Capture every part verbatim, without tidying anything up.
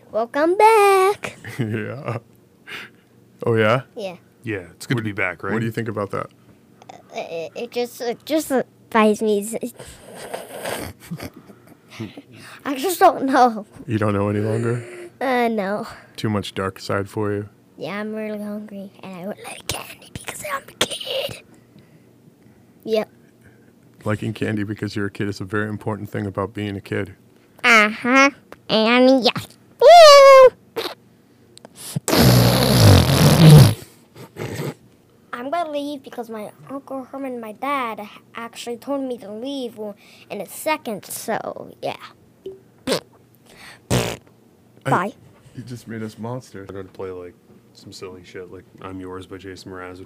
Welcome back. Yeah. Oh, yeah? Yeah. Yeah, it's good What- to be back, right? What do you think about that? It, it just it just buys me. I just don't know. You don't know any longer? Uh, no. Too much dark side for you? Yeah, I'm really hungry, and I would like candy because I'm a kid. Yep. Liking candy because you're a kid is a very important thing about being a kid. Uh huh. And yes. Meow. I'm gonna leave because my Uncle Herman and my dad actually told me to leave in a second, so yeah. Bye. You just made us monsters. I'm going to play like some silly shit like I'm Yours by Jason Mraz.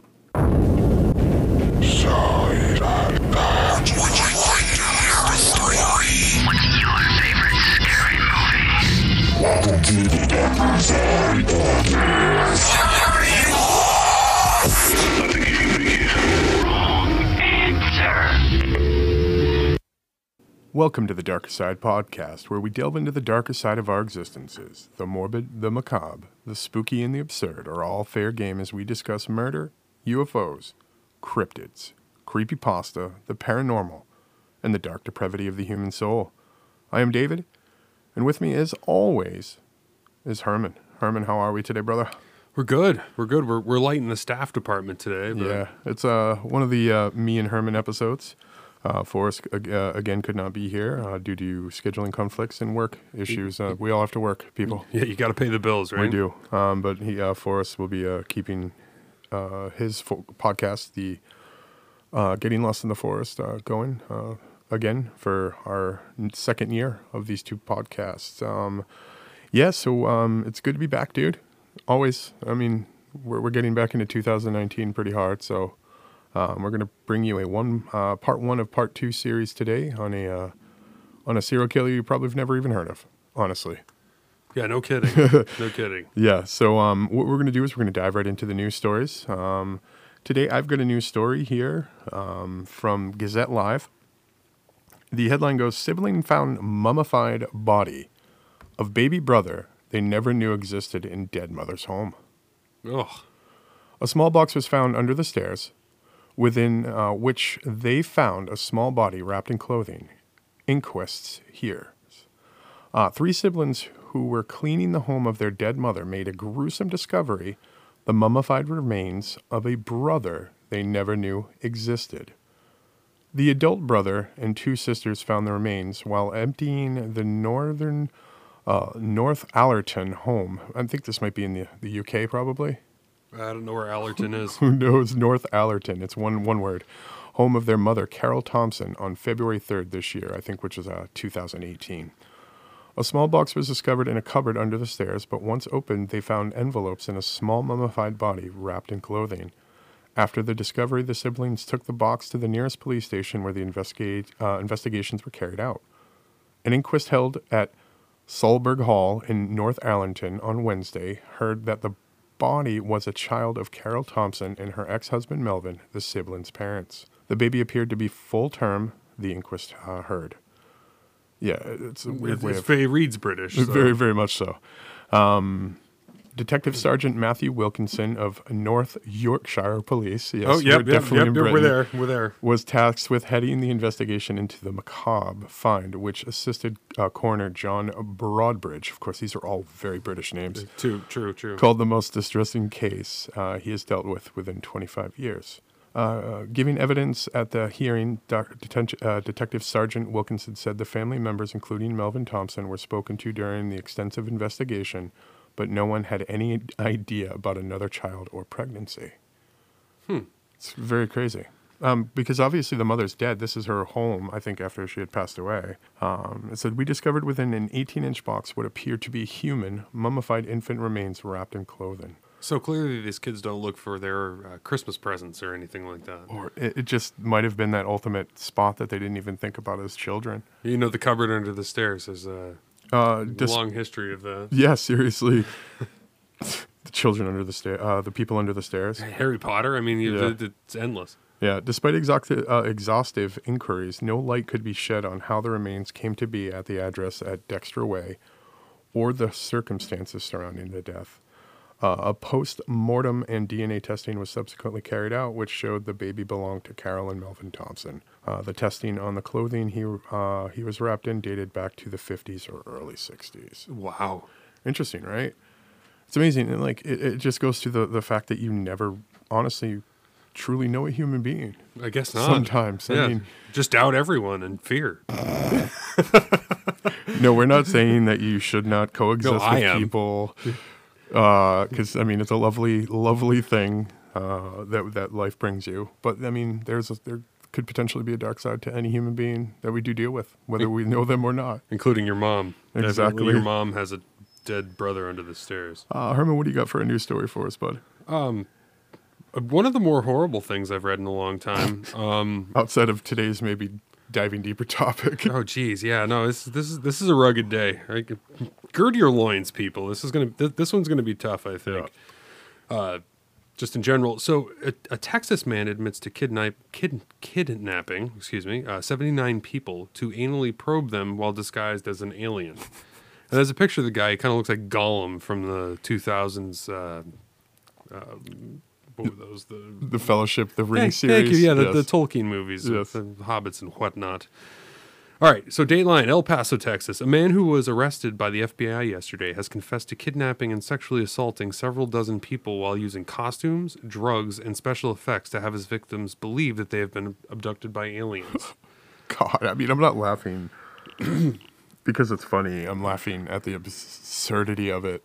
Welcome to the Darker Side Podcast, where we delve into the darker side of our existences. The morbid, the macabre, the spooky, and the absurd are all fair game as we discuss murder, U F Os, cryptids, creepypasta, the paranormal, and the dark depravity of the human soul. I am David, and with me, as always, is Herman. Herman, how are we today, brother? We're good. We're good. We're we're light in the staff department today. But Yeah, it's uh one of the uh, me and Herman episodes. Uh, Forrest, uh, again, could not be here uh, due to scheduling conflicts and work issues. Uh, we all have to work, people. Yeah, you got to pay the bills, right? We do. Um, but he, uh, Forrest will be uh, keeping uh, his fo- podcast, the uh, Getting Lost in the Forest, uh, going uh, again for our second year of these two podcasts. Um, yeah, so um, it's good to be back, dude. Always. I mean, we're, we're getting back into two thousand nineteen pretty hard, so... Um, we're going to bring you a one uh, part one of part two series today on a uh, on a serial killer you probably have never even heard of, honestly. Yeah, no kidding. No kidding. Yeah, so um, what we're going to do is we're going to dive right into the news stories. Um, today I've got a news story here um, from Gazette Live. The headline goes, Sibling found mummified body of baby brother they never knew existed in dead mother's home. Ugh. A small box was found under the stairs, within uh, which they found a small body wrapped in clothing. Inquests here. Uh, three siblings who were cleaning the home of their dead mother made a gruesome discovery, the mummified remains of a brother they never knew existed. The adult brother and two sisters found the remains while emptying the northern uh, North Allerton home. I think this might be in the, the U K, probably. I don't know where Allerton is. Who knows North Allerton? It's one one word. Home of their mother, Carol Thompson, on February third this year, I think, which is uh, two thousand eighteen. A small box was discovered in a cupboard under the stairs, but once opened, they found envelopes and a small mummified body wrapped in clothing. After the discovery, the siblings took the box to the nearest police station where the investigate, uh, investigations were carried out. An inquest held at Solberg Hall in North Allerton on Wednesday heard that the body was a child of Carol Thompson and her ex-husband Melvin, the siblings' parents. The baby appeared to be full term, the inquest uh, heard. Yeah, it's a weird It's, way it's of... Faye Reed's British. So. Very, very much so. Um, Detective Sergeant Matthew Wilkinson of North Yorkshire Police, yes, Oh, yep, we're yep, definitely yep, in yep, we're Britain, there, we're there. was tasked with heading the investigation into the macabre find, which assisted uh, coroner John Broadbridge. Of course, these are all very British names. True, true, true. Called the most distressing case uh, he has dealt with within twenty-five years. Uh, giving evidence at the hearing, Doc- Deten- uh, Detective Sergeant Wilkinson said the family members, including Melvin Thompson, were spoken to during the extensive investigation, but no one had any idea about another child or pregnancy. Hmm. It's very crazy. Um, because obviously the mother's dead. This is her home, I think, after she had passed away. Um, it said, we discovered within an eighteen-inch box what appeared to be human, mummified infant remains wrapped in clothing. So clearly these kids don't look for their uh, Christmas presents or anything like that. Or it, it just might have been that ultimate spot that they didn't even think about as children. You know, the cupboard under the stairs has a Uh, dis- long history of that. yeah, seriously. The children under the stairs, uh, the people under the stairs. Harry Potter, I mean, you, Yeah. it, it's endless. Yeah, despite exhaustive, uh, exhaustive inquiries, no light could be shed on how the remains came to be at the address at Dexter Way or the circumstances surrounding the death. Uh, a post-mortem and D N A testing was subsequently carried out, which showed the baby belonged to Carol and Melvin Thompson. Uh, the testing on the clothing he uh, he was wrapped in dated back to the fifties or early sixties. Wow. Interesting, right? It's amazing. And like it, it just goes to the, the fact that you never honestly truly know a human being. I guess not. Sometimes. Yeah. I mean, just doubt everyone and fear. no, we're not saying that you should not coexist No, I with am. people. Because, uh, I mean, it's a lovely, lovely thing uh, that that life brings you. But, I mean, there's a, there could potentially be a dark side to any human being that we do deal with, whether we know them or not. Including your mom. Exactly. Evidently your mom has a dead brother under the stairs. Uh, Herman, what do you got for a news story for us, bud? Um, one of the more horrible things I've read in a long time. Um, Outside of today's maybe diving deeper topic. oh, geez, yeah, no, this this is this is a rugged day. Right? Gird your loins, people. This is gonna th- this one's gonna be tough, I think. Yeah. Uh, just in general. So, a, a Texas man admits to kidnap kid, kidnapping, excuse me, uh, seventy-nine people to anally probe them while disguised as an alien. And there's a picture of the guy. He kind of looks like Gollum from the two thousands. Uh, uh, what were those? The The Fellowship, the Ring Thank, series. thank you. Yeah, the, Yes. the Tolkien movies, Yes. with the Hobbits and whatnot. All right, so Dateline, El Paso, Texas. A man who was arrested by the F B I yesterday has confessed to kidnapping and sexually assaulting several dozen people while using costumes, drugs, and special effects to have his victims believe that they have been abducted by aliens. God, I mean, I'm not laughing because it's funny. I'm laughing at the absurdity of it.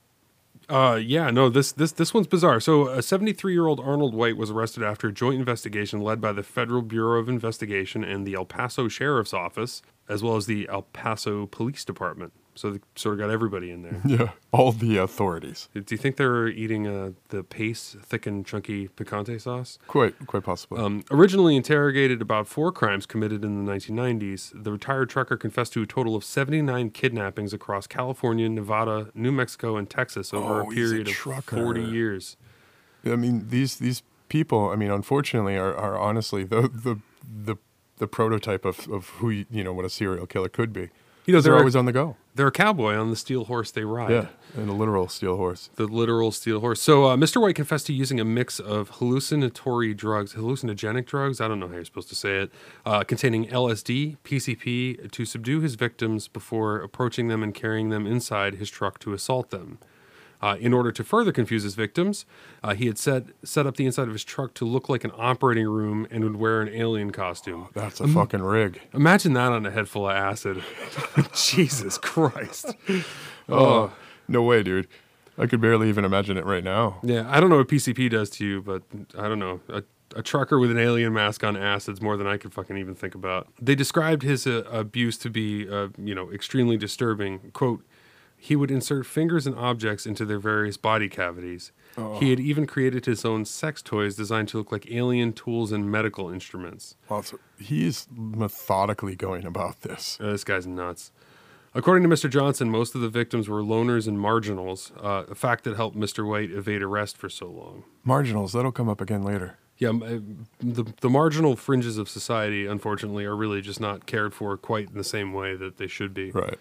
Uh, yeah, no, this this this one's bizarre. So, a seventy-three-year-old Arnold White was arrested after a joint investigation led by the Federal Bureau of Investigation and the El Paso Sheriff's Office, as well as the El Paso Police Department. So, they sort of got everybody in there. Yeah, all the authorities. Do you think they were eating uh, the Pace thick and chunky picante sauce? Quite, quite possibly. Um, originally interrogated about four crimes committed in the nineteen nineties, the retired trucker confessed to a total of seventy-nine kidnappings across California, Nevada, New Mexico, and Texas over Oh, a he's a period of trucker. forty years. I mean, these these people. I mean, unfortunately, are, are honestly the the the the prototype of, of who you, you know what a serial killer could be. You know, They're they're always on the go. They're a cowboy on the steel horse they ride. Yeah, and a literal steel horse. The literal steel horse. So, uh, Mister White confessed to using a mix of hallucinatory drugs, hallucinogenic drugs, I don't know how you're supposed to say it, uh, containing L S D, P C P, to subdue his victims before approaching them and carrying them inside his truck to assault them. Uh, in order to further confuse his victims, uh, he had set set up the inside of his truck to look like an operating room and would wear an alien costume. That's a fucking rig. Imagine that on a head full of acid. Jesus Christ. Oh, no way, dude. I could barely even imagine it right now. Yeah, I don't know what P C P does to you, but I don't know. A, a trucker with an alien mask on acid's more than I could fucking even think about. They described his uh, abuse to be, uh, you know, extremely disturbing. Quote, he would insert fingers and objects into their various body cavities. Oh. He had even created his own sex toys designed to look like alien tools and medical instruments. Well, so he is methodically going about this. Uh, this guy's nuts. According to Mister Johnson, most of the victims were loners and marginals, uh, a fact that helped Mister White evade arrest for so long. Marginals, that'll come up again later. Yeah, m- uh, the the marginal fringes of society, unfortunately, are really just not cared for quite in the same way that they should be. Right.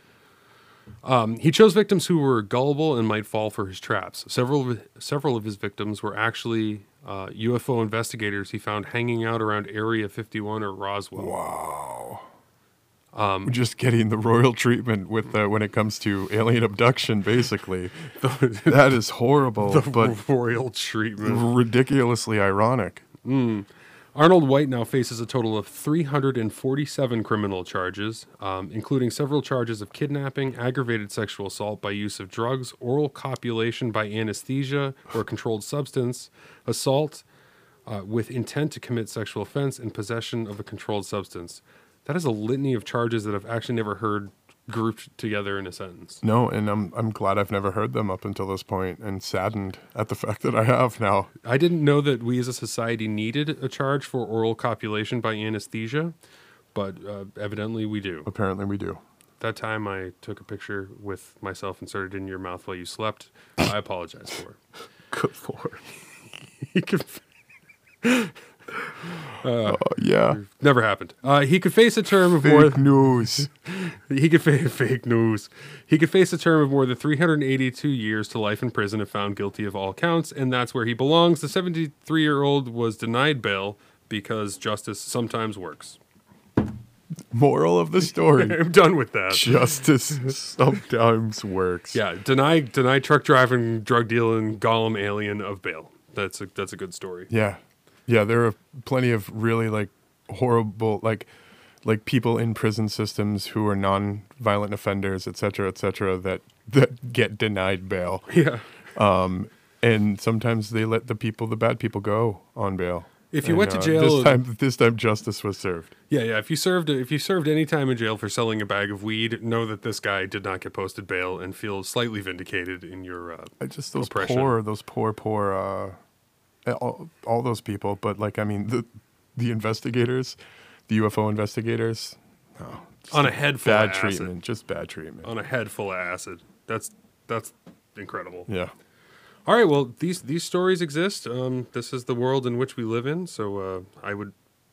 Um, he chose victims who were gullible and might fall for his traps. Several of, several of his victims were actually uh, U F O investigators he found hanging out around Area fifty-one or Roswell. Wow. Um, Just getting the royal treatment with uh, when it comes to alien abduction, basically. That is horrible, The but royal treatment. ridiculously ironic. Arnold White now faces a total of three hundred forty-seven criminal charges, um, including several charges of kidnapping, aggravated sexual assault by use of drugs, oral copulation by anesthesia or controlled substance, assault uh, with intent to commit sexual offense, and possession of a controlled substance. That is a litany of charges that I've actually never heard grouped together in a sentence. No, and I'm I'm glad I've never heard them up until this point, and saddened at the fact that I have now. I didn't know that we as a society needed a charge for oral copulation by anesthesia, but uh, evidently we do. Apparently, we do. That time I took a picture with myself inserted in your mouth while you slept. I apologize for. Good lord. He conf- Uh, yeah. Never happened. Uh, he could face a term of more. Fake news. He could face fake news. He could face a term of more than three hundred eighty-two years to life in prison if found guilty of all counts, and that's where he belongs. The seventy-three-year-old was denied bail because justice sometimes works. Moral of the story. I'm done with that. Justice sometimes works. Yeah, deny deny truck driving, drug dealing, Gollum alien of bail. That's a that's a good story. Yeah. Yeah, there are plenty of really like horrible like like people in prison systems who are non-violent offenders, et cetera, et cetera, that that get denied bail. Yeah. Um, and sometimes they let the people, the bad people, go on bail. If you And, went to uh, jail, this time, this time justice was served. yeah, yeah. If you served if you served any time in jail for selling a bag of weed, know that this guy did not get posted bail and feel slightly vindicated in your. Uh, I just those Oppression. poor, those poor, poor, uh, all, all those people. But like, I mean, the the investigators, the U F O investigators, no, just On a head full bad of acid. treatment, just bad treatment. on a head full of acid. That's that's incredible. Yeah. All right, well, these these stories exist. Um, this is the world in which we live in, so uh, I would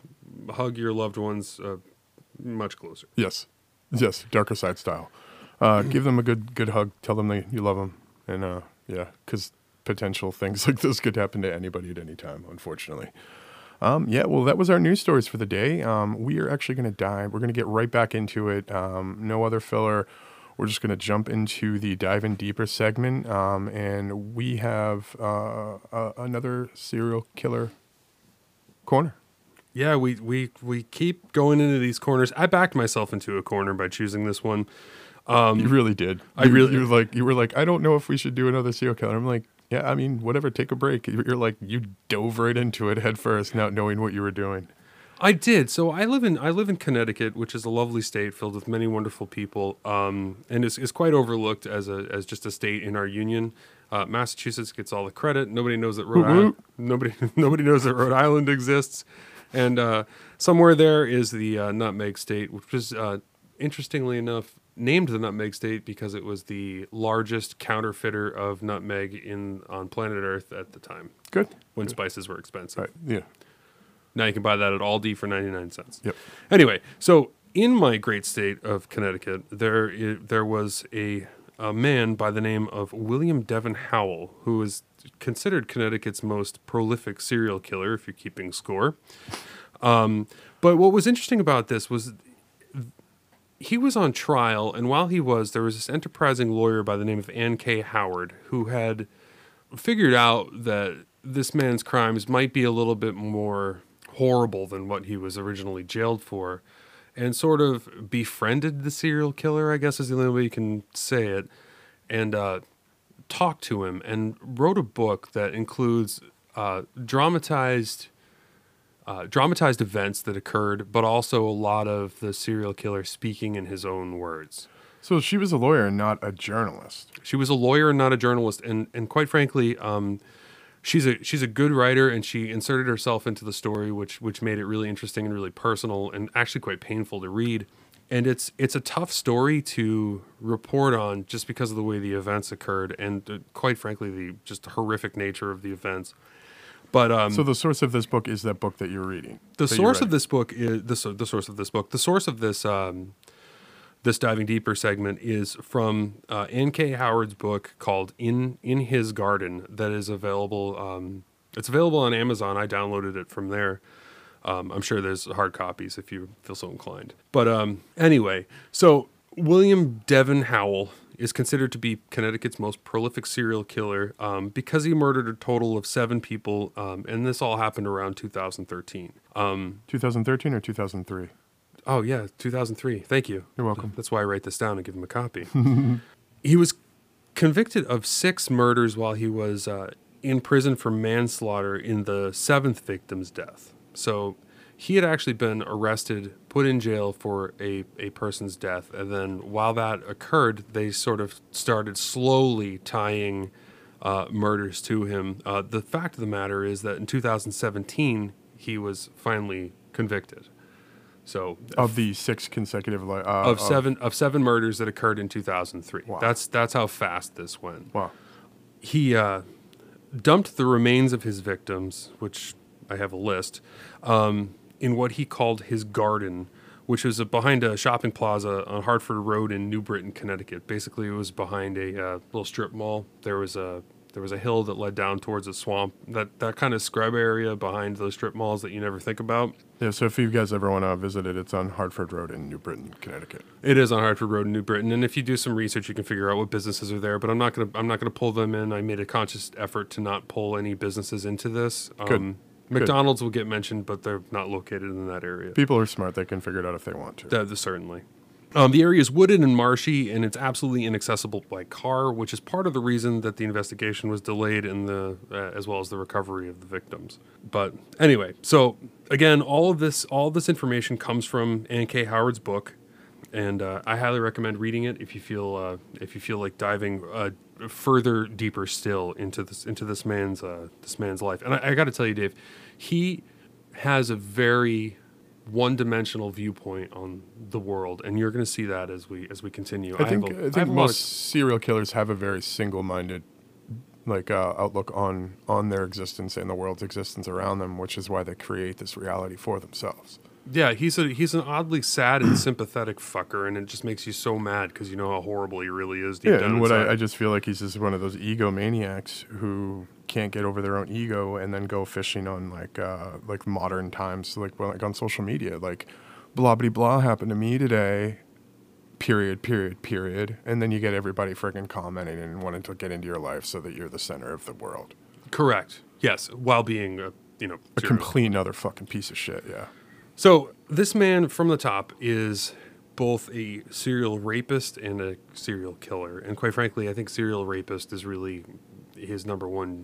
hug your loved ones uh, much closer. Yes. Yes. Darker Side style. Uh, give them a good good hug. Tell them they, you love them. And uh, yeah, because potential things like this could happen to anybody at any time, unfortunately. Um, yeah, well, that was our news stories for the day. Um, we are actually going to dive. We're going to get right back into it. Um, no other filler. We're just going to jump into the dive in deeper segment. Um, and we have uh, uh, another serial killer corner. Yeah, we, we we keep going into these corners. I backed myself into a corner by choosing this one. Um, You really did. I You- really- You were like, you were like, I don't know if we should do another serial killer. I'm like, yeah, I mean, whatever. Take a break. You're like, you dove right into it head first, not knowing what you were doing. I did. So I live in I live in Connecticut, which is a lovely state filled with many wonderful people, um, and is, is quite overlooked as a as just a state in our union. Uh, Massachusetts gets all the credit. Nobody knows that Rhode Woot Island, woot. nobody nobody knows that Rhode Island exists, and uh, somewhere there is the uh, Nutmeg State, which was uh, interestingly enough named the Nutmeg State because it was the largest counterfeiter of nutmeg in on planet Earth at the time Good. when spices were expensive. Right. Yeah. Now you can buy that at Aldi for ninety-nine cents. Yep. Anyway, so in my great state of Connecticut, there i- there was a, a man by the name of William Devon Howell, who is considered Connecticut's most prolific serial killer, if you're keeping score. Um, but what was interesting about this was he was on trial, and while he was, there was this enterprising lawyer by the name of Ann K. Howard who had figured out that this man's crimes might be a little bit more horrible than what he was originally jailed for, and sort of befriended the serial killer, I guess is the only way you can say it, and uh, talked to him and wrote a book that includes uh, dramatized uh, dramatized events that occurred, but also a lot of the serial killer speaking in his own words. So she was a lawyer and not a journalist. She was a lawyer, not a journalist, and and quite frankly, um, she's a she's a good writer, and she inserted herself into the story, which which made it really interesting and really personal, and actually quite painful to read. And it's it's a tough story to report on just because of the way the events occurred, and uh, quite frankly, the just horrific nature of the events. But um, So the source of this book is that book that you're reading. the that you source read. of this book is the so- the source of this book. The source of this um, this diving deeper segment is from uh, N K Howard's book called "In In His Garden" that is available. Um, it's available on Amazon. I downloaded it from there. Um, I'm sure there's hard copies if you feel so inclined. But um, anyway, so William Devon Howell is considered to be Connecticut's most prolific serial killer um, because he murdered a total of seven people, um, and this all happened around two thousand thirteen. Um, twenty thirteen or two thousand three? oh, yeah, two thousand three. Thank you. You're welcome. That's why I write this down and give him a copy. He was convicted of six murders while he was uh, in prison for manslaughter in the seventh victim's death. So he had actually been arrested, put in jail for a, a person's death, and then while that occurred, they sort of started slowly tying uh, murders to him. Uh, the fact of the matter is that in two thousand seventeen, he was finally convicted. So Of the six consecutive li- uh, of seven of seven murders that occurred in two thousand three. Wow. That's that's how fast this went. Wow. He uh, dumped the remains of his victims, which I have a list, um, in what he called his garden, which was uh, behind a shopping plaza on Hartford Road in New Britain, Connecticut. Basically, it was behind a uh, little strip mall. There was a there was a hill that led down towards a swamp. That that kind of scrub area behind those strip malls that you never think about. Yeah, so if you guys ever want to visit it, it's on Hartford Road in New Britain, Connecticut. It is on Hartford Road in New Britain, and if you do some research, you can figure out what businesses are there. But I'm not gonna I'm not gonna pull them in. I made a conscious effort to not pull any businesses into this. Um, Good. McDonald's will get mentioned, but they're not located in that area. People are smart; they can figure it out if they want to. That, certainly. Um, the area is wooded and marshy, and it's absolutely inaccessible by car, which is part of the reason that the investigation was delayed, in the uh, as well as the recovery of the victims. But anyway, so again, all of this all of this information comes from Ann K. Howard's book, and uh, I highly recommend reading it if you feel uh, if you feel like diving uh, further, deeper still into this into this man's uh, this man's life. And I, I got to tell you, Dave, he has a very one-dimensional viewpoint on the world, and you're going to see that as we as we continue. I think I, have a, I think I have a lot most of- serial killers have a very single-minded, like uh, outlook on on their existence and the world's existence around them, which is why they create this reality for themselves. yeah, he's a he's an oddly sad and sympathetic fucker, and it just makes you so mad because you know how horrible he really is deep Yeah, down and what inside. I, I just feel like he's just one of those egomaniacs who can't get over their own ego and then go fishing on like uh, like modern times, like well, like on social media, like blah blah blah happened to me today, period, period, period, and then you get everybody freaking commenting and wanting to get into your life so that you're the center of the world. Correct. Yes, while being a you know A serial- complete other fucking piece of shit. Yeah. So this man from the top is both a serial rapist and a serial killer, and quite frankly, I think serial rapist is really his number one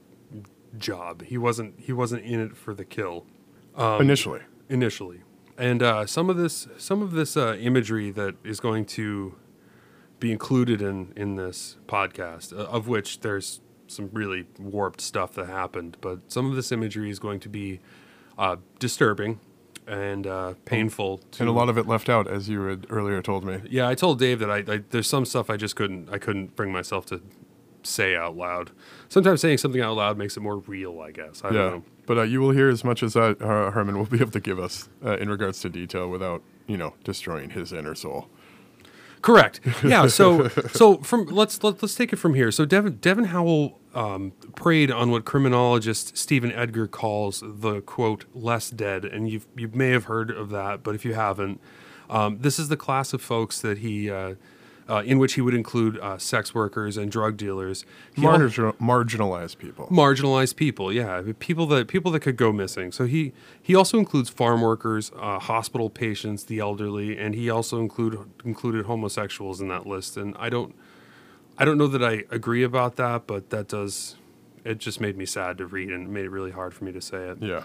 job. He wasn't he wasn't in it for the kill Initially. initially, and uh, some of this some of this uh, imagery that is going to be included in in this podcast, uh, of which there's some really warped stuff that happened, but some of this imagery is going to be uh, disturbing and uh, painful. To, And a lot of it left out, as you had earlier told me. yeah, I told Dave that I, I there's some stuff I just couldn't I couldn't bring myself to say out loud. Sometimes saying something out loud makes it more real, I guess. I Yeah. don't know. But uh, you will hear as much as uh, uh, Herman will be able to give us uh, in regards to detail without, you know, destroying his inner soul. Correct. Yeah. So so from let's let, let's take it from here. So Devin Devin Howell um, preyed on what criminologist Stephen Edgar calls the quote less dead, and you you may have heard of that, but if you haven't, um, this is the class of folks that he. Uh, Uh, in which he would include uh, sex workers and drug dealers, He al- Marginal, marginalized people. marginalized people. Yeah, people that people that could go missing. So he he also includes farm workers, uh, hospital patients, the elderly, and he also include included homosexuals in that list. And I don't I don't know that I agree about that, but that does it just made me sad to read and made it really hard for me to say it. Yeah.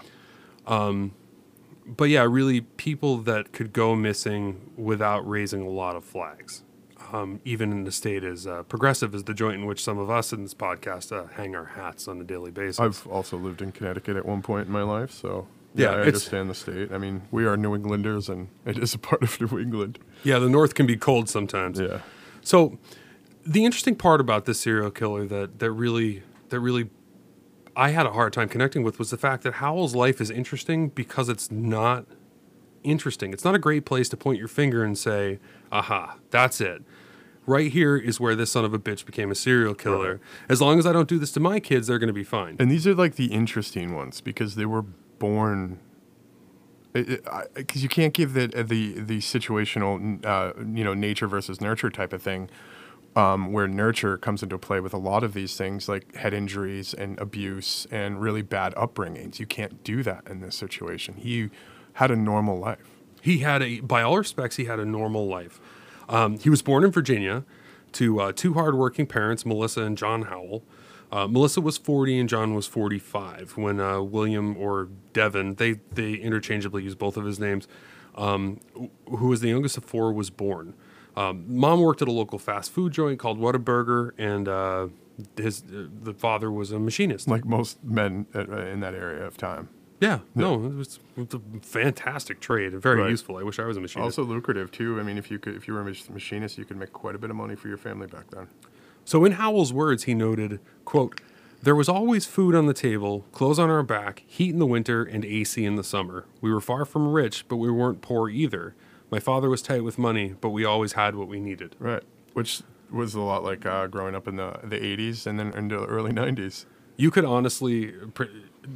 But yeah, really people that could go missing without raising a lot of flags. Um, even in a state as uh, progressive as the joint in which some of us in this podcast uh, hang our hats on a daily basis. I've also lived in Connecticut at one point in my life, so Yeah, yeah, I it's- understand the state. I mean, we are New Englanders, and it is a part of New England. Yeah, the North can be cold sometimes. Yeah. So, the interesting part about this serial killer that that really that really I had a hard time connecting with was the fact that Howell's life is interesting because it's not interesting. It's not a great place to point your finger and say, "Aha, that's it." Right here is where this son of a bitch became a serial killer. Right. As long as I don't do this to my kids, they're going to be fine. And these are like the interesting ones because they were born. Because you can't give the the the situational, uh, you know, nature versus nurture type of thing, um, where nurture comes into play with a lot of these things like head injuries and abuse and really bad upbringings. You can't do that in this situation. He had a normal life. He had a, by all respects, he had a normal life. Um, he was born in Virginia to uh, two hardworking parents, Melissa and John Howell. Uh, Melissa was forty and John was forty-five when uh, William or Devin, they, they interchangeably use both of his names, um, who was the youngest of four, was born. Um, Mom worked at a local fast food joint called Whataburger, and uh, his uh, the father was a machinist. Like most men uh, in that area of time. Yeah, no, it was, it was a fantastic trade and very Right. useful. I wish I was a machinist. Also lucrative too. I mean, if you could, if you were a mach- machinist, you could make quite a bit of money for your family back then. So in Howell's words, he noted, quote, There was always food on the table, clothes on our back, heat in the winter, and A C in the summer. We were far from rich, but we weren't poor either. My father was tight with money, but we always had what we needed. Right. Which was a lot like uh, growing up in the, the eighties and then into the early nineties. You could honestly pr-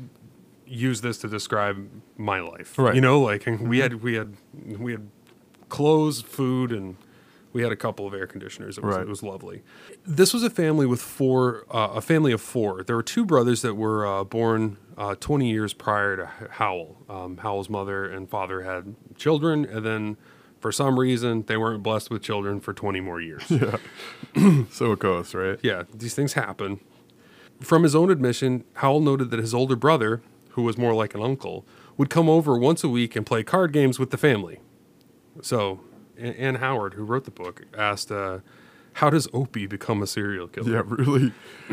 use this to describe my life. Right. You know, like we had we had we had clothes, food, and we had a couple of air conditioners. It was, Right. it was lovely. This was a family with four, uh, a family of four. There were two brothers that were uh, born uh, twenty years prior to Howell. Um, Howell's mother and father had children, and then for some reason they weren't blessed with children for twenty more years. Yeah. So it goes, right? Yeah, these things happen. From his own admission, Howell noted that his older brother, who was more like an uncle, would come over once a week and play card games with the family. So, Ann Howard, who wrote the book, asked, uh, how does Opie become a serial killer? Yeah, really.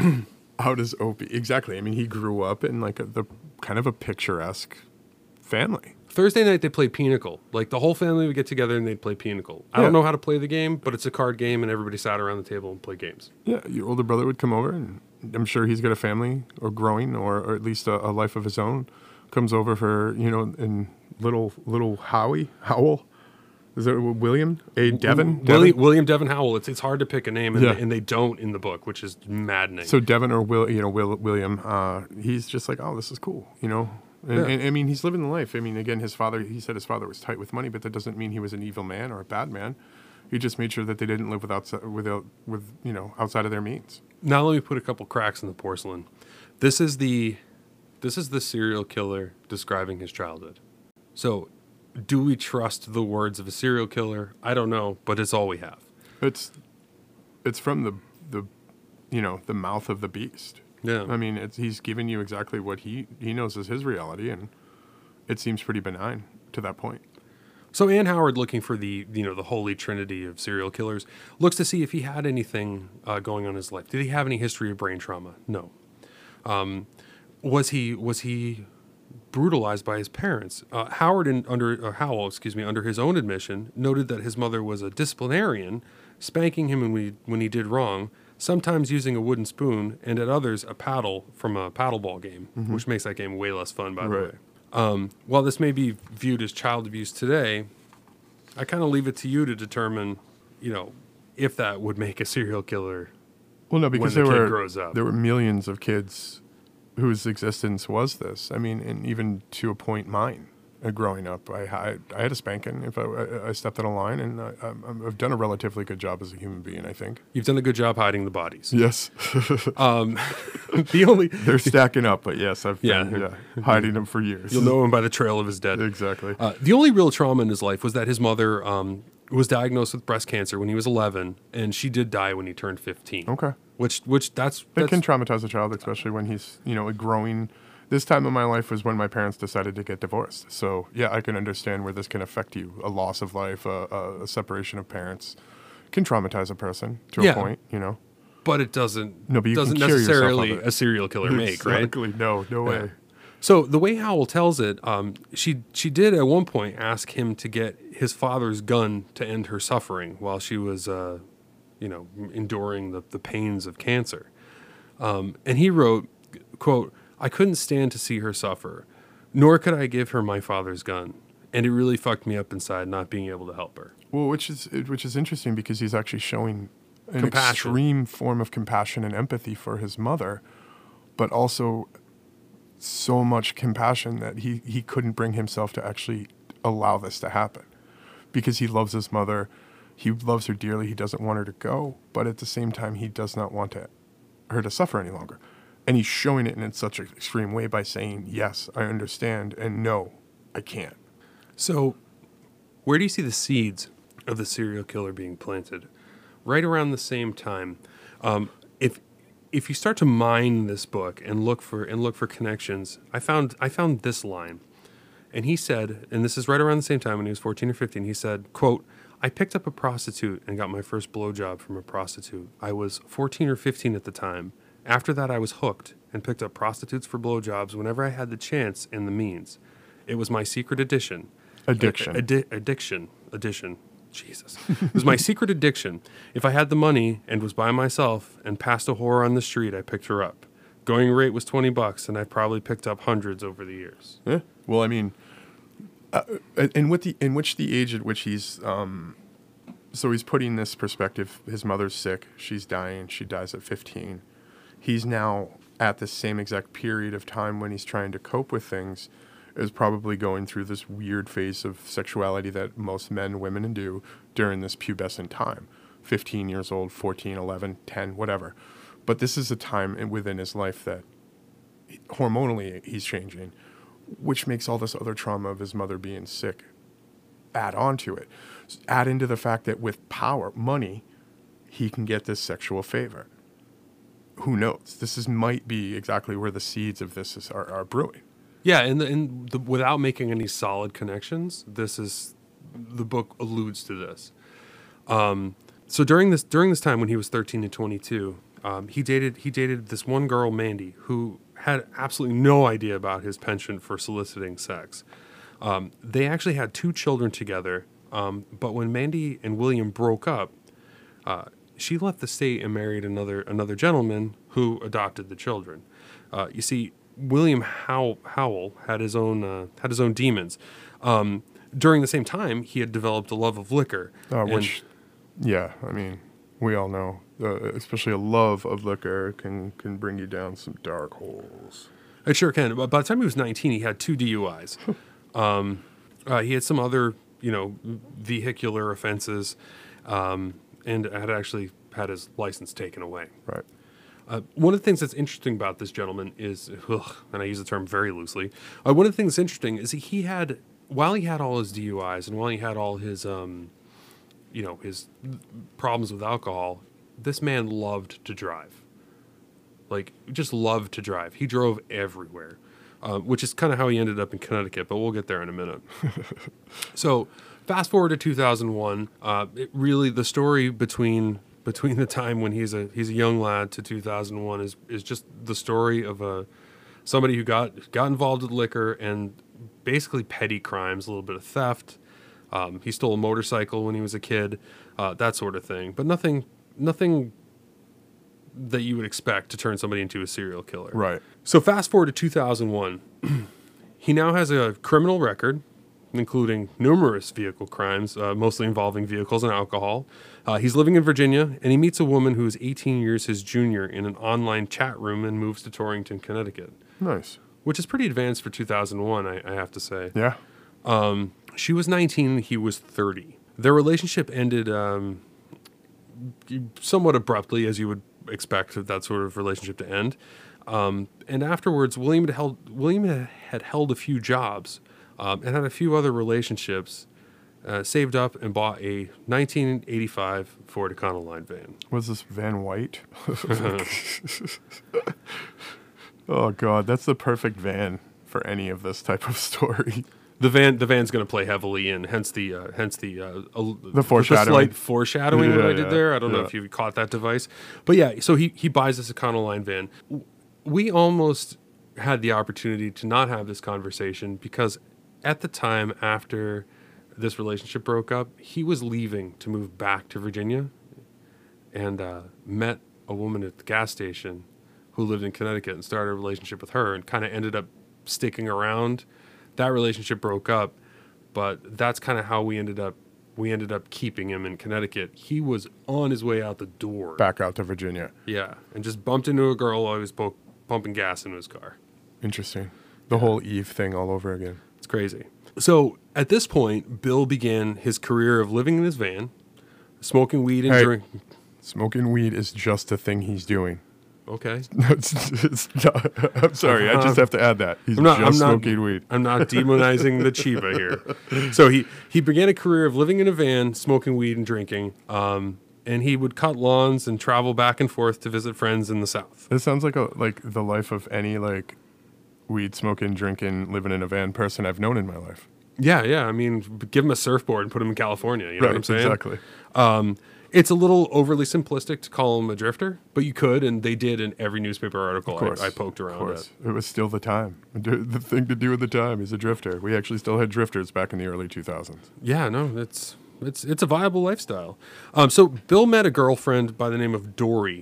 How does Opie? Exactly. I mean, he grew up in like a, the kind of a picturesque family. Thursday night, they played Pinochle. Like, the whole family would get together and they'd play Pinochle. I Yeah. don't know how to play the game, but it's a card game, and everybody sat around the table and played games. Yeah, your older brother would come over, and I'm sure he's got a family or growing, or, or at least a, a life of his own. Comes over for, you know, and little little Howie Howell. Is it William A. Devon? William, Devon? William Devon Howell. It's it's hard to pick a name, and, Yeah. they, and they don't in the book, which is maddening. So Devon or Will, you know, Will, William. Uh, he's just like, oh, this is cool, you know. And, Yeah. and I mean, he's living the life. I mean, again, his father. He said his father was tight with money, but that doesn't mean he was an evil man or a bad man. He just made sure that they didn't live without without with you know outside of their means. Now let me put a couple cracks in the porcelain. This is the this is the serial killer describing his childhood. So, do we trust the words of a serial killer? I don't know, but it's all we have. It's it's from the the you know the mouth of the beast. Yeah. I mean, it's, he's given you exactly what he he knows is his reality, and it seems pretty benign to that point. So Ann Howard, looking for the you know the holy trinity of serial killers, looks to see if he had anything uh, going on in his life. Did he have any history of brain trauma? No. Um, was he was he brutalized by his parents? Uh, Howard, in, under uh, Howell, excuse me, under his own admission, noted that his mother was a disciplinarian, spanking him when we when he did wrong, sometimes using a wooden spoon, and at others a paddle from a paddleball game, which makes that game way less fun, by the Right. way. Um, while this may be viewed as child abuse today, I kind of leave it to you to determine, you know, if that would make a serial killer. Well, no, because the there kid were grows up. there were millions of kids whose existence was this. I mean, and even to a point, mine. Uh, growing up, I had I had a spanking if I, I, I stepped out of line, and I, I'm- I've done a relatively good job as a human being. I think. You've done a good job hiding the bodies. Yes, Um, the only they're stacking up, but yes, I've Yeah. been yeah, hiding them for years. you'll know him by the trail of his dead. exactly. Uh, the only real trauma in his life was that his mother um, was diagnosed with breast cancer when he was eleven, and she did die when he turned fifteen. Okay. Which, which that's, It that's can traumatize a child, especially when he's, you know, growing. This time of my life was when my parents decided to get divorced. So, yeah, I can understand where this can affect you. A loss of life, a, a, a separation of parents can traumatize a person to Yeah. a point, you know. but it doesn't No, but you can doesn't cure yourself of necessarily it. a serial killer make, right? Exactly. No, no way. So the way Howell tells it, um, she she did at one point ask him to get his father's gun to end her suffering while she was, uh, you know, enduring the, the pains of cancer. Um, and he wrote, quote, "I couldn't stand to see her suffer, nor could I give her my father's gun. And it really fucked me up inside not being able to help her." Well, which is which is interesting because he's actually showing an Compassion. extreme form of compassion and empathy for his mother, but also so much compassion that he, he couldn't bring himself to actually allow this to happen because he loves his mother. He loves her dearly. He doesn't want her to go, but at the same time, he does not want to, her to suffer any longer. And he's showing it in such an extreme way by saying, yes, I understand, and no, I can't. So, where do you see the seeds of the serial killer being planted? Right around the same time. Um, if if you start to mine this book and look for and look for connections, I found I found this line, and he said, and this is right around the same time when he was fourteen or fifteen. He said, "Quote: I picked up a prostitute and got my first blowjob from a prostitute. I was fourteen or fifteen at the time. After that, I was hooked and picked up prostitutes for blowjobs whenever I had the chance and the means. It was my secret addiction." Addiction. Addi- addiction. Addition. Jesus. It was my secret addiction. If I had the money and was by myself and passed a whore on the street, I picked her up. going rate was twenty bucks, and I've probably picked up hundreds over the years. Yeah. Well, I mean, uh, in with the in which the age at which he's um, so he's putting this perspective. His mother's sick. She's dying. She dies at fifteen. He's now at the same exact period of time when he's trying to cope with things, is probably going through this weird phase of sexuality that most men, women, and do during this pubescent time. fifteen years old, fourteen, eleven, ten, whatever. But this is a time in, within his life that hormonally he's changing, which makes all this other trauma of his mother being sick add on to it. Add into the fact that with power, money, he can get this sexual favor. Who knows? This is might be exactly where the seeds of this is, are, are brewing. Yeah, and, the, and the, without making any solid connections, this is the book alludes to this. Um, so during this during this time when he was thirteen to twenty-two, um, he dated he dated this one girl, Mandy, who had absolutely no idea about his penchant for soliciting sex. Um, they actually had two children together, um, but when Mandy and William broke up, uh, she left the state and married another another gentleman who adopted the children. Uh, you see, William How- Howell had his own uh, had his own demons. Um, during the same time, he had developed a love of liquor, Uh, and- which, yeah, I mean, we all know, uh, especially a love of liquor can, can bring you down some dark holes. It sure can. But by the time he was nineteen, he had two D U Is. um, uh, he had some other, you know, vehicular offenses, um, and had actually had his license taken away. Right. Uh, one of the things that's interesting about this gentleman is, ugh, and I use the term very loosely, uh, one of the things that's interesting is he had, while he had all his D U Is and while he had all his, um, you know, his problems with alcohol, this man loved to drive. Like, just loved to drive. He drove everywhere, uh, which is kind of how he ended up in Connecticut, but we'll get there in a minute. So, fast forward to two thousand one, uh, it really, the story between between the time when he's a he's a young lad to two thousand one is is just the story of a somebody who got got involved with liquor and basically petty crimes, a little bit of theft. Um, he stole a motorcycle when he was a kid, uh, that sort of thing. But nothing nothing that you would expect to turn somebody into a serial killer. Right. So fast forward to two thousand one, he now has a criminal record, including numerous vehicle crimes, uh, mostly involving vehicles and alcohol. Uh, he's living in Virginia, and he meets a woman who is eighteen years his junior in an online chat room and moves to Torrington, Connecticut, Nice. which is pretty advanced for two thousand one, I, I have to say. Yeah. Um, she was nineteen and he was thirty. Their relationship ended um, somewhat abruptly, as you would expect that sort of relationship to end. Um, and afterwards, William had held, William had held a few jobs um, and had a few other relationships, uh, saved up and bought a nineteen eighty-five Ford Econoline van. Was this Van White? Oh, God. That's the perfect van for any of this type of story. The van, the van's going to play heavily in, hence the, uh, hence the, uh, al- The foreshadowing. slight foreshadowing that Yeah, I did yeah, there. I don't know yeah. if you caught that device, but yeah. So he he buys this Econoline van. We almost had the opportunity to not have this conversation because at the time after this relationship broke up, he was leaving to move back to Virginia, and uh, met a woman at the gas station who lived in Connecticut and started a relationship with her, and kind of ended up sticking around. That relationship broke up, but that's kind of how we ended up. We ended up keeping him in Connecticut. He was on his way out the door. Back out to Virginia. Yeah, and just bumped into a girl while he was po- pumping gas into his car. Interesting. The whole Eve thing all over again. It's crazy. So at this point, Bill began his career of living in his van, smoking weed and Hey. drinking. Smoking weed is just a thing he's doing. Okay. it's, it's not, I'm sorry. I just have to add that. He's I'm not- just I'm not- smoking weed. I'm not demonizing the Chiba here. So he, he began a career of living in a van, smoking weed and drinking. Um, and he would cut lawns and travel back and forth to visit friends in the South. This sounds like a like the life of any like weed smoking, drinking, living in a van person I've known in my life. Yeah, yeah. I mean, give him a surfboard and put him in California. You know what I'm saying? Exactly. Um, it's a little overly simplistic to call him a drifter, but you could, and they did in every newspaper article Of course. I, I poked Of around course. at. It was still the time. The thing to do with the time is a drifter. We actually still had drifters back in the early two thousands. Yeah, no, it's it's it's a viable lifestyle. Um, so Bill met a girlfriend by the name of Dory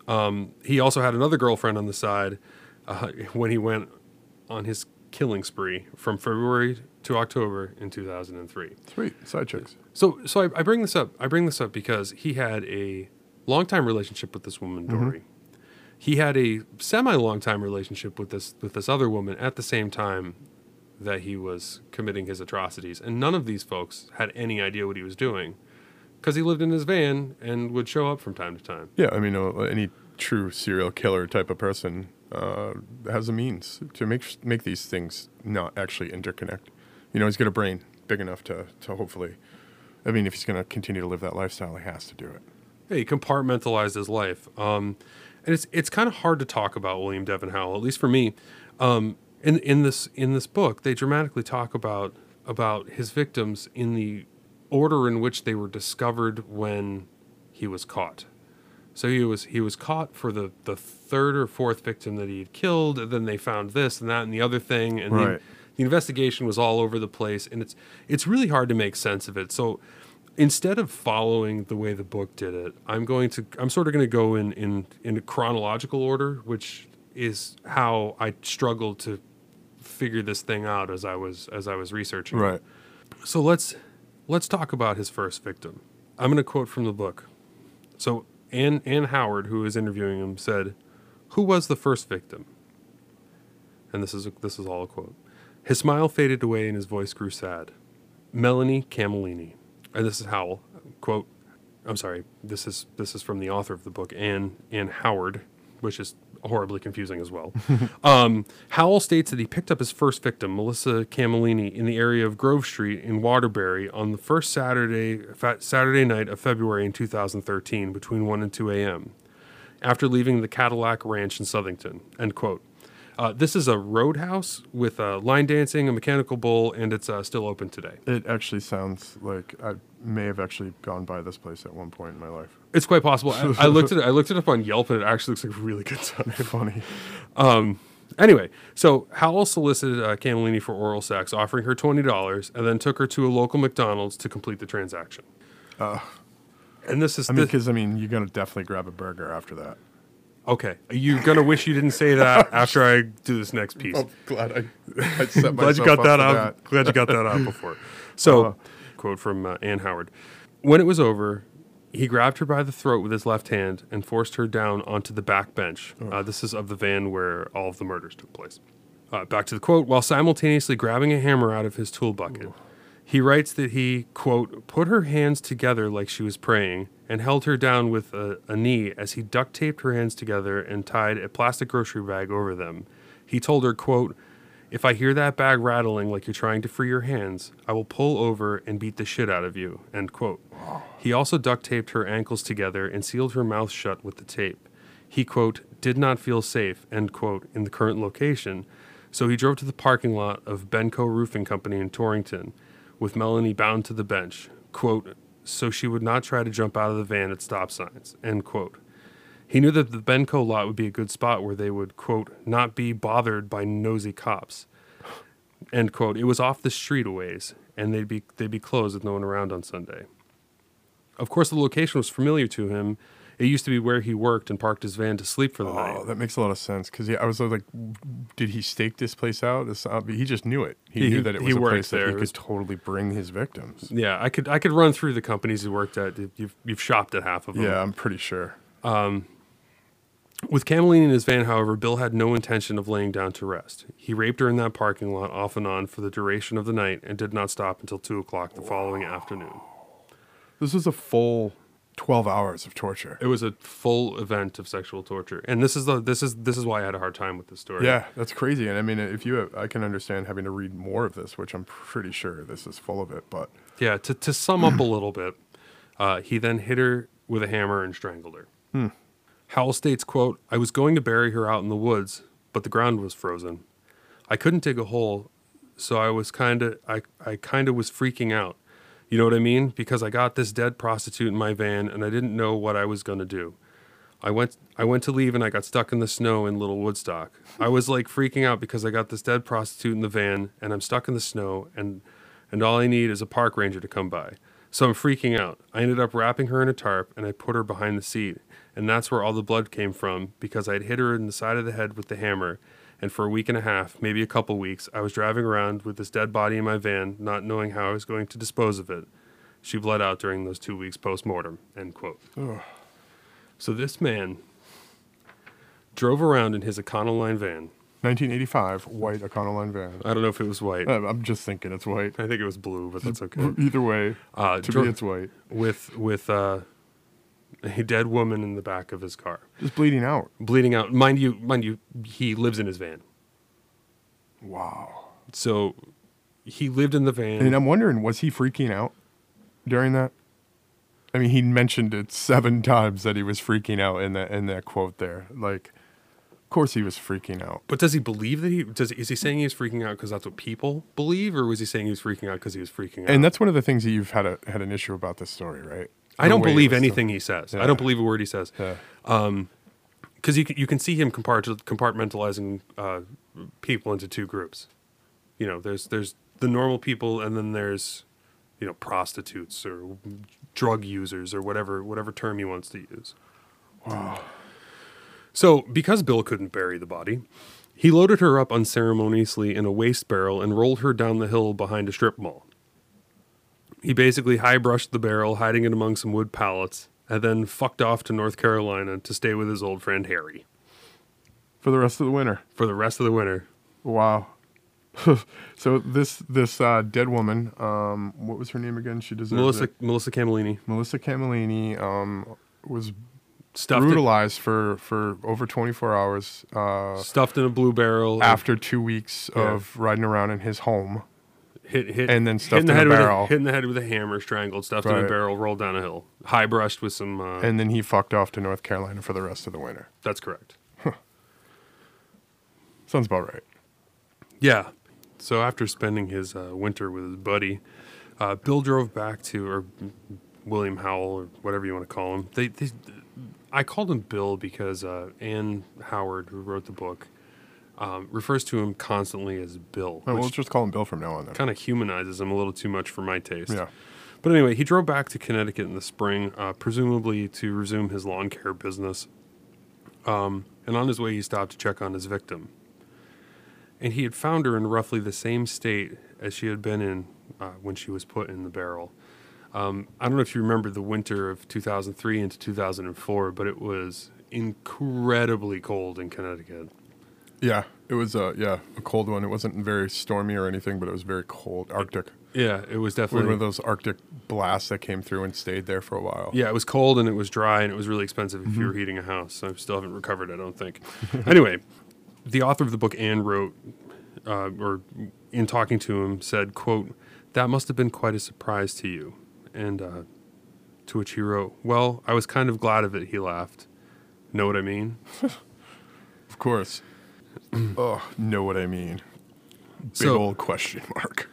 Um, he also had another girlfriend on the side uh, when he went on his killing spree from February to October in two thousand three. Sweet. Side chicks. So, so I, I bring this up. I bring this up because he had a long-time relationship with this woman, Dory. Mm-hmm. He had a semi-long-time relationship with this with this other woman at the same time that he was committing his atrocities, and none of these folks had any idea what he was doing because he lived in his van and would show up from time to time. Yeah, I mean, uh, any true serial killer type of person uh, has a means to make make these things not actually interconnect. You know, he's got a brain big enough to, to hopefully, I mean, if he's going to continue to live that lifestyle, he has to do it. Yeah, he compartmentalized his life. Um, and it's it's kind of hard to talk about William Devin Howell, at least for me. Um, in in this in this book, they dramatically talk about about his victims in the order in which they were discovered when he was caught. So he was he was caught for the, the third or fourth victim that he had killed, and then they found this and that and the other thing, and right. the, the investigation was all over the place, and it's it's really hard to make sense of it. So instead of following the way the book did it, I'm going to I'm sort of going to go in in in a chronological order, which is how I struggled to figure this thing out as I was as I was researching. Right. So let's let's talk about his first victim. I'm going to quote from the book. So Ann Ann Howard, who was interviewing him, said, "Who was the first victim?" And this is a, this is all a quote. His smile faded away and his voice grew sad. Melanie Camellini. And this is Howell. Quote, I'm sorry, this is this is from the author of the book, Ann Ann Howard, which is horribly confusing as well. um, Howell states that he picked up his first victim, Melissa Camellini, in the area of Grove Street in Waterbury on the first Saturday Saturday night of February in two thousand thirteen between one and two a.m. after leaving the Cadillac Ranch in Southington, end quote. Uh, this is a roadhouse with uh, line dancing, a mechanical bull, and it's uh, still open today. It actually sounds like I may have actually gone by this place at one point in my life. It's quite possible. I, I looked at it. I looked it up on Yelp, and it actually looks like a really good time. Funny. Um, anyway, so Howell solicited uh, Camellini for oral sex, offering her twenty dollars, and then took her to a local McDonald's to complete the transaction. Uh, and this is I mean, this, because I mean, you're gonna definitely grab a burger after that. okay. You're gonna wish you didn't say that after I do this next piece. I'm glad I, I set Glad you got that out. Glad you got that out before. So, uh, quote from uh, Ann Howard: "When it was over, he grabbed her by the throat with his left hand and forced her down onto the back bench. Uh, this is of the van where all of the murders took place." Uh, back to the quote: "While simultaneously grabbing a hammer out of his tool bucket." Ooh. He writes that he, quote, "put her hands together like she was praying and held her down with a, a knee as he duct taped her hands together and tied a plastic grocery bag over them. He told her, quote, 'If I hear that bag rattling like you're trying to free your hands, I will pull over and beat the shit out of you,' end quote. He also duct taped her ankles together and sealed her mouth shut with the tape. He, quote, 'did not feel safe,' end quote, in the current location, so he drove to the parking lot of Benco Roofing Company in Torrington, with Melanie bound to the bench, quote, 'so she would not try to jump out of the van at stop signs,' end quote. He knew that the Benco lot would be a good spot where they would, quote, 'not be bothered by nosy cops,' end quote. It was off the street a ways, and they'd be they'd be closed with no one around on Sunday. Of course, the location was familiar to him. It used to be where he worked and parked his van to sleep for the oh, night. That makes a lot of sense. Because yeah, I was like, did he stake this place out? This, uh, he just knew it. He, he knew that it was he a place there. that he it could was, totally bring his victims. Yeah, I could I could run through the companies he worked at. You've you've shopped at half of them. Yeah, I'm pretty sure. Um, with Camellini in his van, however, Bill had no intention of laying down to rest. He raped her in that parking lot off and on for the duration of the night and did not stop until two o'clock the following afternoon. This was a full twelve hours of torture. It was a full event of sexual torture, and this is the this is this is why I had a hard time with this story. Yeah, that's crazy. And I mean, if you, have, I can understand having to read more of this, which I'm pretty sure this is full of it. But yeah, to to sum up a little bit, uh, he then hit her with a hammer and strangled her. Hmm. Howell states, quote, "I was going to bury her out in the woods, but the ground was frozen. I couldn't dig a hole, so I was kind of I I kind of was freaking out. You know what I mean? Because I got this dead prostitute in my van and I didn't know what I was going to do. I went I went to leave and I got stuck in the snow in Little Woodstock. I was like freaking out because I got this dead prostitute in the van and I'm stuck in the snow and and all I need is a park ranger to come by. So I'm freaking out. I ended up wrapping her in a tarp, and I put her behind the seat. And that's where all the blood came from, because I'd hit her in the side of the head with the hammer. And for a week and a half, maybe a couple weeks, I was driving around with this dead body in my van, not knowing how I was going to dispose of it. She bled out during those two weeks post-mortem, end quote. Ugh. So this man drove around in his Econoline van. nineteen eighty-five, white Econoline van. I don't know if it was white. Uh, I'm just thinking it's white. I think it was blue, but that's okay. Either way, Uh, to dro- me it's white. With with uh, a dead woman in the back of his car, Just bleeding out. bleeding out. Mind you, mind you, he lives in his van. Wow. So he lived in the van. And I'm wondering, was he freaking out during that? I mean, he mentioned it seven times that he was freaking out in that in that quote there. Like, of course he was freaking out. But does he believe that he does? Is he saying he was freaking out because that's what people believe, or was he saying he was freaking out because he was freaking out? And that's one of the things that you've had a had an issue about this story, right? I don't The way it believe was anything he says. Yeah. I don't believe a word he says. Yeah. Because you can, you can see him compart- compartmentalizing uh, people into two groups. You know, there's there's the normal people, and then there's, you know, prostitutes or drug users or whatever whatever term he wants to use. Wow. So, because Bill couldn't bury the body, he loaded her up unceremoniously in a waste barrel and rolled her down the hill behind a strip mall. He basically high-brushed the barrel, hiding it among some wood pallets, and then fucked off to North Carolina to stay with his old friend Harry For the rest of the winter. for the rest of the winter. Wow. So this this uh, dead woman, um, what was her name again? She deserves Melissa it. Melissa Camellini Melissa Camellini um, was stuffed it, brutalized for, for over twenty-four hours uh, stuffed in a blue barrel after two weeks Yeah. of riding around in his home. hit, hit, and then hit stuffed the in a head with barrel. hit in the head with a hammer, strangled, stuffed in a Right. barrel, rolled down a hill, high brushed with some. Uh, And then he fucked off to North Carolina for the rest of the winter. that's correct. Sounds about right. Yeah. So after spending his uh, winter with his buddy, uh, Bill drove back to, or William Howell, or whatever you want to call him. They, they I called him Bill because uh, Ann Howard, who wrote the book, um, refers to him constantly as Bill, Well, we'll which just call him Bill from now on then. kind of humanizes him a little too much for my taste. Yeah. But anyway, he drove back to Connecticut in the spring, uh, presumably to resume his lawn care business. Um, and on his way, he stopped to check on his victim. And he had found her in roughly the same state as she had been in uh, when she was put in the barrel. Um, I don't know if you remember the winter of two thousand three into two thousand four, but it was incredibly cold in Connecticut. Yeah, it was uh, yeah a cold one. It wasn't very stormy or anything, but it was very cold, Arctic. Yeah, it was One definitely... of those Arctic blasts that came through and stayed there for a while. Yeah, it was cold and it was dry and it was really expensive if Mm-hmm. you were heating a house. I still haven't recovered, I don't think. Anyway, the author of the book, Anne, wrote, uh, or in talking to him, said, quote, "That must have been quite a surprise to you." And uh, to which he wrote, "Well, I was kind of glad of it," he laughed. Know what I mean? Of course. Oh, know what I mean? Big So- old question mark.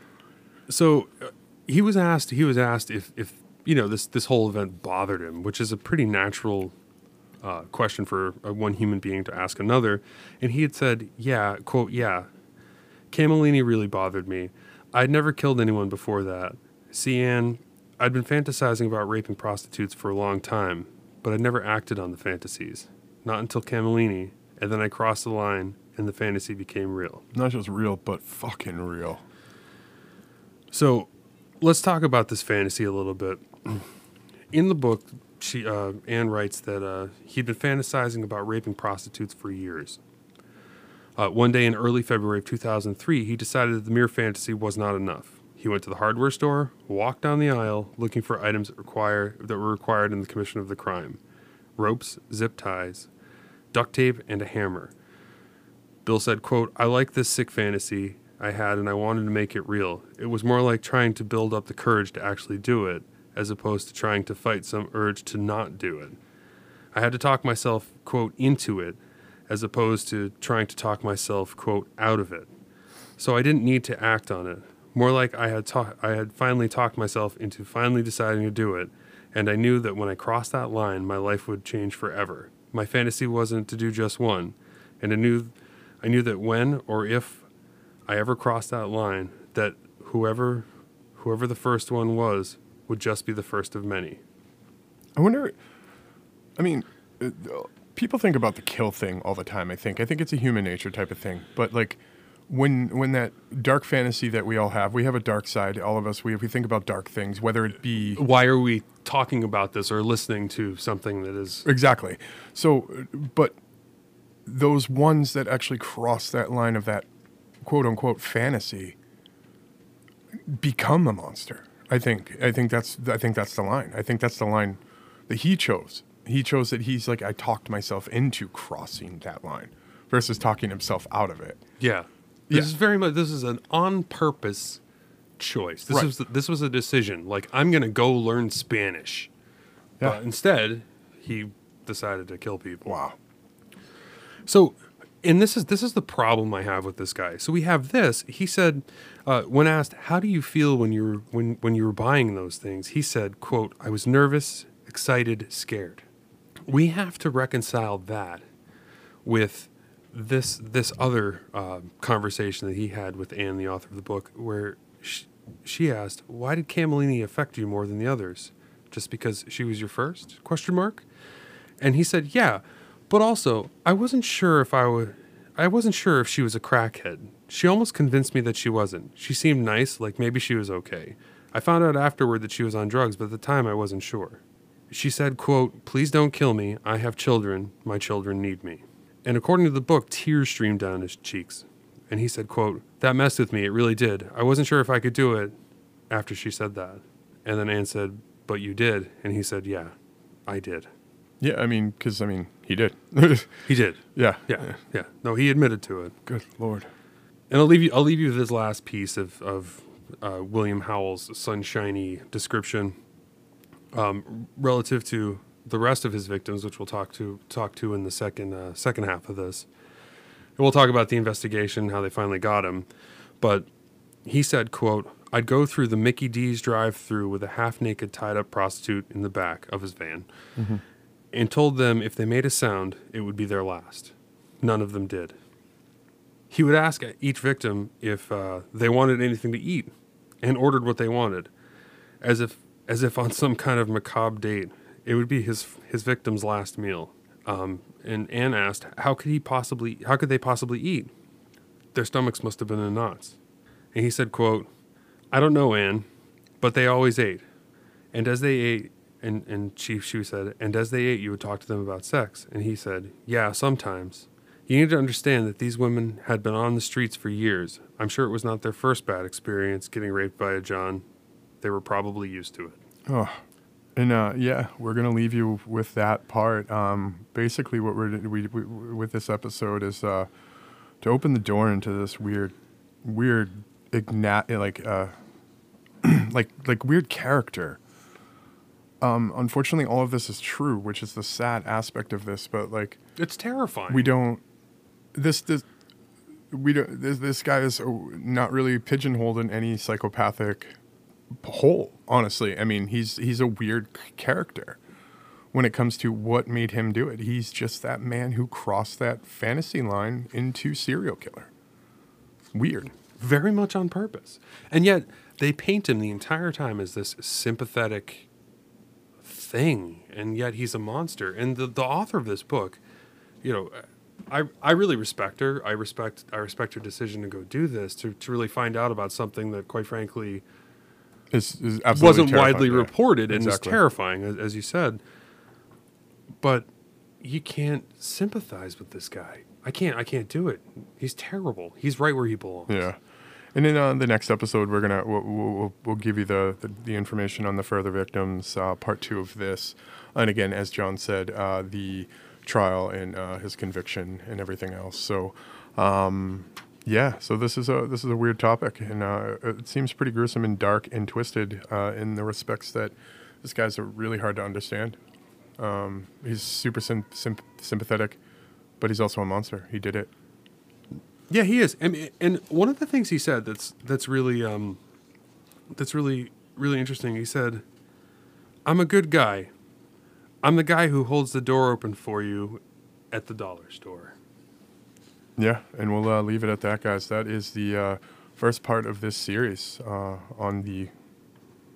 So uh, he was asked. He was asked if, if you know this this whole event bothered him, which is a pretty natural uh, question for uh, one human being to ask another. And he had said, "Yeah, quote, yeah, Camellini really bothered me. I'd never killed anyone before that. See, Anne, I'd been fantasizing about raping prostitutes for a long time, but I'd never acted on the fantasies. Not until Camellini, and then I crossed the line, and the fantasy became real." Not just real, but fucking real. So, let's talk about this fantasy a little bit. In the book, she uh, Anne writes that uh, he'd been fantasizing about raping prostitutes for years. Uh, one day in early February of two thousand three, he decided that the mere fantasy was not enough. He went to the hardware store, walked down the aisle, looking for items that, require, that were required in the commission of the crime: ropes, zip ties, duct tape, and a hammer. Bill said, quote, "I like this sick fantasy I had, and I wanted to make it real. It was more like trying to build up the courage to actually do it, as opposed to trying to fight some urge to not do it. I had to talk myself, quote, into it, as opposed to trying to talk myself, quote, out of it. So I didn't need to act on it. More like I had ta- I had finally talked myself into finally deciding to do it, and I knew that when I crossed that line, my life would change forever. My fantasy wasn't to do just one, and I knew, I knew that when or if I ever crossed that line, that whoever, whoever the first one was, would just be the first of many. I wonder, I mean, uh, people think about the kill thing all the time, I think. I think it's a human nature type of thing. But, like, when when that dark fantasy that we all have, we have a dark side, all of us, we, we think about dark things, whether it be... Why are we talking about this or listening to something that is... Exactly. So, uh, but those ones that actually cross that line of that quote-unquote fantasy become a monster. I think. I think that's. I think that's the line. I think that's the line that he chose. He chose that he's like, I talked myself into crossing that line, versus talking himself out of it. Yeah. This Yeah. is very much. This is an on purpose choice. This Right. was this was a decision. Like, I'm gonna go learn Spanish. Yeah. But instead, he decided to kill people. Wow. So, and this is this is the problem I have with this guy. So we have this. He said, uh, when asked, "How do you feel when you were when when you were buying those things?" He said, "Quote: I was nervous, excited, scared." We have to reconcile that with this this other uh, conversation that he had with Anne, the author of the book, where she, she asked, "Why did Camelini affect you more than the others? Just because she was your first?" Question mark. And he said, "Yeah." But also, I wasn't sure if I would. I wasn't sure if she was a crackhead. She almost convinced me that she wasn't. She seemed nice, like maybe she was okay. I found out afterward that she was on drugs, but at the time I wasn't sure. She said, quote, "Please don't kill me. I have children. My children need me." And according to the book, tears streamed down his cheeks. And he said, quote, "That messed with me. It really did. I wasn't sure if I could do it," after she said that. And then Anne said, "But you did." And he said, "Yeah, I did." Yeah, I mean, because, I mean, he did. He did. yeah. Yeah, yeah. No, he admitted to it. Good Lord. And I'll leave you. I'll leave you with this last piece of of uh, William Howell's sunshiny description, um, relative to the rest of his victims, which we'll talk to talk to in the second uh, second half of this. And we'll talk about the investigation, how they finally got him. But he said, "Quote: I'd go through the Mickey D's drive-through with a half-naked, tied-up prostitute in the back of his van." Mm-hmm. And told them if they made a sound, it would be their last. None of them did. He would ask each victim if uh, they wanted anything to eat, and ordered what they wanted, as if as if on some kind of macabre date. It would be his his victim's last meal. Um, and Anne asked, "How could he possibly? How could they possibly eat? Their stomachs must have been in knots." And he said, "Quote: I don't know, Anne, but they always ate, and as they ate." And and she, she said, "And as they ate, you would talk to them about sex." And he said, "Yeah, sometimes. You need to understand that these women had been on the streets for years. I'm sure it was not their first bad experience getting raped by a John. They were probably used to it." Oh, and uh, yeah, we're gonna leave you with that part. Um, basically, what we're we, we with this episode is uh, to open the door into this weird, weird, ignat like uh, like like weird character. Um, unfortunately, all of this is true, which is the sad aspect of this. But like, It's terrifying. we don't. This this we don't. This this guy is not really pigeonholed in any psychopathic hole. Honestly, I mean, he's he's a weird character when it comes to what made him do it. He's just that man who crossed that fantasy line into serial killer. Weird. Very much on purpose. And yet, they paint him the entire time as this sympathetic thing, and yet he's a monster. And the, the author of this book, you know, I I really respect her. I respect I respect her decision to go do this, to, to really find out about something that, quite frankly, Is is absolutely wasn't terrifying, widely yeah. reported and Exactly. was terrifying, as, as you said. But you can't sympathize with this guy. I can't. I can't do it. He's terrible. He's right where he belongs. Yeah. And in uh, the next episode, we're gonna we'll, we'll, we'll give you the, the, the information on the further victims, uh, part two of this, and again, as John said, uh, the trial and uh, his conviction and everything else. So, um, yeah. So this is a this is a weird topic, and uh, it seems pretty gruesome and dark and twisted uh, in the respects that this guy's really hard to understand. Um, he's super sim- sim- sympathetic, but he's also a monster. He did it. Yeah, he is. And and one of the things he said that's that's really um that's really really interesting. He said, "I'm a good guy. I'm the guy who holds the door open for you at the dollar store." Yeah, and we'll uh, leave it at that, guys. That is the uh, first part of this series uh, on the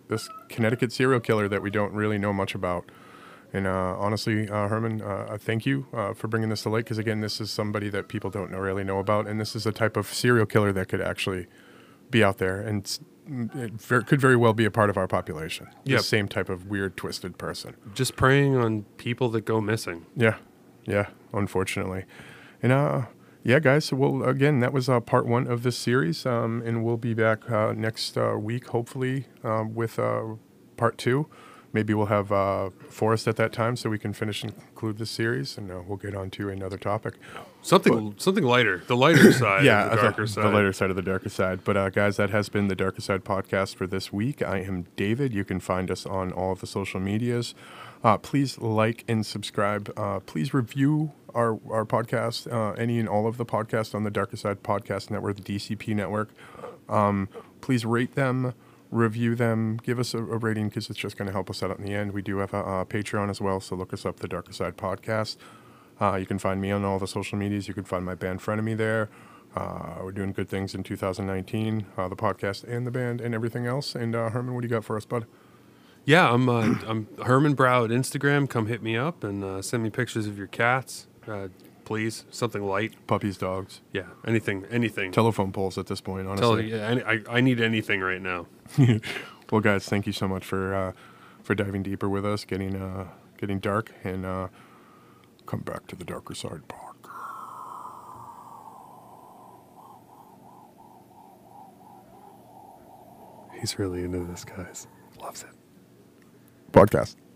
this Connecticut serial killer that we don't really know much about. And uh, honestly, uh, Herman, uh, thank you uh, for bringing this to light, because again, this is somebody that people don't know, really know about, and this is a type of serial killer that could actually be out there, and s- it ver- could very well be a part of our population. The Yep. same type of weird, twisted person. Just preying on people that go missing. Yeah, yeah, unfortunately. And uh, yeah, guys, so we'll, again, that was uh, part one of this series, um, and we'll be back uh, next uh, week, hopefully, um, with uh, part two. Maybe we'll have uh, Forrest at that time so we can finish and conclude this series, and uh, we'll get on to another topic. Something something lighter. The lighter side. Yeah, of the darker the, side. the lighter side of the darker side. But uh, guys, that has been the Darker Side podcast for this week. I am David. You can find us on all of the social medias. Uh, please like and subscribe. Uh, please review our our podcast, uh, any and all of the podcasts on the Darker Side Podcast Network, the D C P network. Um, please rate them, review them, give us a, a rating, because it's just going to help us out in the end. We do have a, a Patreon as well, so look us up, the Darker Side Podcast. Uh, you can find me on all the social medias. You can find my band Frenemy there. Uh, we're doing good things in two thousand nineteen, uh, the podcast and the band and everything else. And uh, Herman, what do you got for us, bud? Yeah, I'm uh, I'm Herman Brow at Instagram. Come hit me up and uh, send me pictures of your cats, uh, please. Something light. Puppies, dogs, Yeah, anything, anything. telephone poles at this point, Tell honestly. yeah, any- I, I need anything right now. Well, guys, thank you so much for uh, for diving deeper with us, getting uh, getting dark, and uh, come back to the Darker Side podcast. He's really into this, guys. Loves it. Podcast.